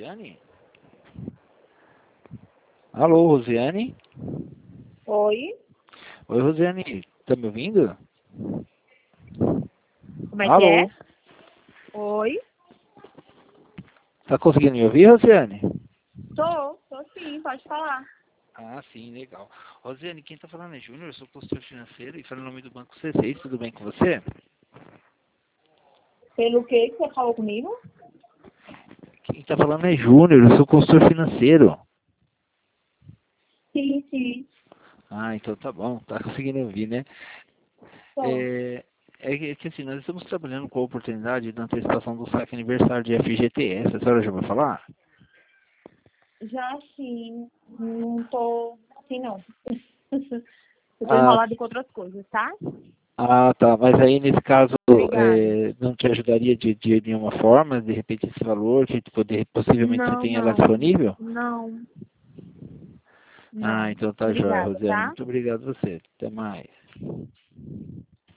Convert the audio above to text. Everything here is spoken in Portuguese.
Rosiane? Alô, Rosiane? Oi, Oi, Rosiane, tá me ouvindo? como é que Alô? é? Oi, Tá conseguindo me ouvir, Rosiane? tô sim, pode falar. Ah, sim, legal. Rosiane, quem tá falando é Júnior, eu sou consultor financeiro e falo em nome do Banco C6, tudo bem com você? Pelo que você falou comigo? Quem tá falando é Júnior, eu sou consultor financeiro. Sim, Ah, então tá bom, tá conseguindo ouvir, né? tô. É que assim, nós estamos trabalhando com a oportunidade da antecipação do saque aniversário de FGTS, a senhora já vai falar? Já sim, não tô assim não. Eu tô Ah, enrolada com outras coisas, tá? tá, mas aí nesse caso Obrigada. não te ajudaria de nenhuma forma, de repente esse valor, que poder, possivelmente você Não, tenha lá não, disponível? não, Ah, não. então tá jóia, Obrigada, Rosiane, tá? muito obrigado a você, até mais.